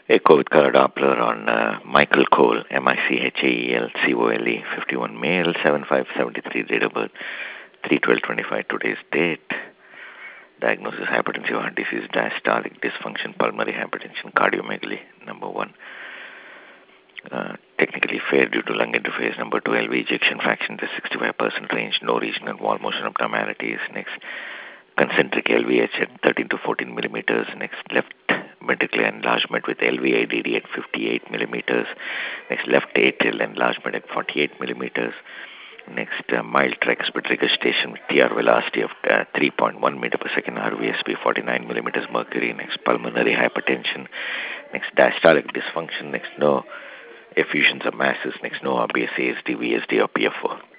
Echo with color Doppler on Michael Cole, Michael Cole, 51 male, 7573 date of birth, 3/12/25 today's date. Diagnosis hypertensive heart disease, diastolic dysfunction, pulmonary hypertension, cardiomegaly. Number 1. Technically fair due to lung interface. Number 2, LV ejection fraction is 65% range, no regional wall motion abnormalities. Next, concentric LVH at 13 to 14 millimeters. Next, left ventricular enlargement with LVIDD at 58 millimeters. Next, left atrial enlargement at 48 millimeters. Next, mild tricuspid regurgitation with TR velocity of 3.1 meter per second, RVSP 49 millimeters mercury. Next, pulmonary hypertension. Next, diastolic dysfunction. Next, no effusions of masses. Next, no RBS, ASD, VSD, or PFO.